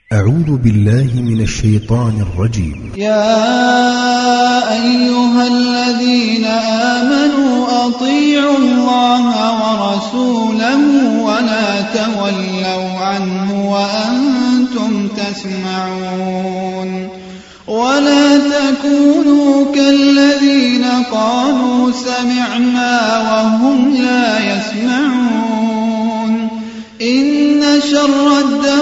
أعوذ بالله من الشيطان الرجيم. يا أيها الذين آمنوا أطيعوا الله ورسوله ولا تولوا عنه وأنتم تسمعون ولا تكونوا كالذين قالوا سمعنا وهم لا يسمعون إن شر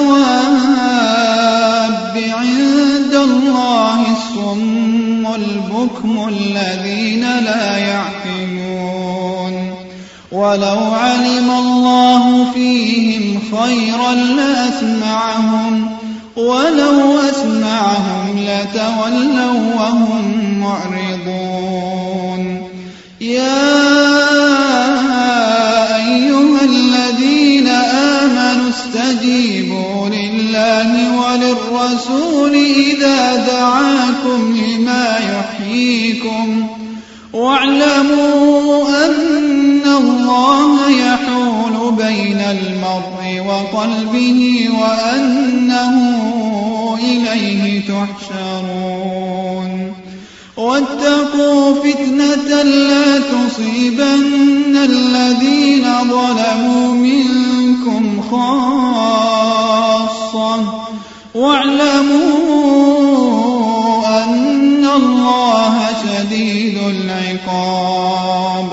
الدواب عند الله الصم البكم الذين لا يعقلون ولو علم الله فيهم خيرا لأسمعهم ولو أسمعهم لتولوا وهم معرضون يا أيها الذين آمنوا استجيبوا لله وللرسول إذا دعاكم لما يحييكم واعلموا أن الله يحول بين المرء وقلبه وأنه إليه تحشرون واتقوا فتنة لا تصيبن الذين ظلموا منكم خاصة واعلموا أن الله شديد العقاب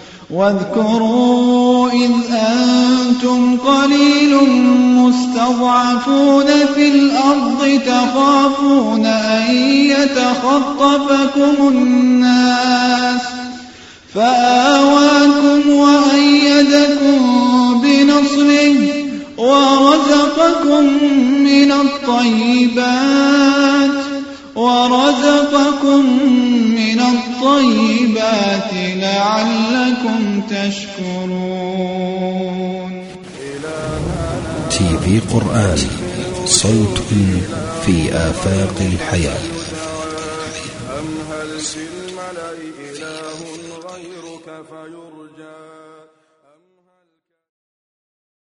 واذكروا إذ أنتم قليل مستضعفون في الأرض تخافون أن يتخطفكم الناس فآواكم وأيدكم بنصره ورزقكم من الطيبات لعلكم تشكرون. تي في قرآن صوت في آفاق الحياة. أم هل في الملأ إله غيرك فيرجى